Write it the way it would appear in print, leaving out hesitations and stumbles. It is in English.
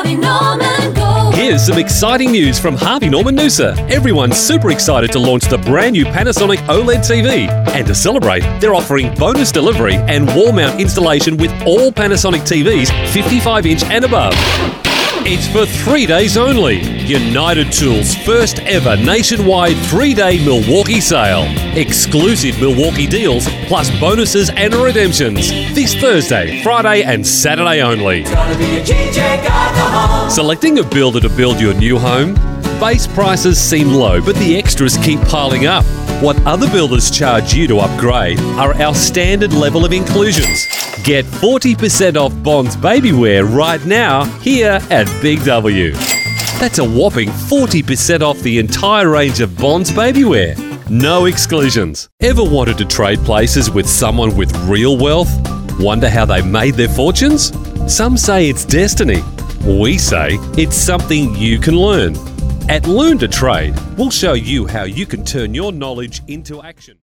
Harvey Norman Gold. Here's some exciting news from Harvey Norman Noosa. Everyone's super excited to launch the brand new Panasonic OLED TV. And to celebrate, they're offering bonus delivery and wall mount installation with all Panasonic TVs 55-inch and above. It's for 3 days only. United Tools' first ever nationwide 3-day Milwaukee sale. Exclusive Milwaukee deals plus bonuses and redemptions. This Thursday, Friday and Saturday only. Selecting a builder to build your new home? Base prices seem low, but the extras keep piling up. What other builders charge you to upgrade are our standard level of inclusions. Get 40% off Bond's baby wear right now here at Big W. That's a whopping 40% off the entire range of Bond's baby wear. No exclusions. Ever wanted to trade places with someone with real wealth? Wonder how they made their fortunes? Some say it's destiny. We say it's something you can learn. At Learn to Trade, we'll show you how you can turn your knowledge into action.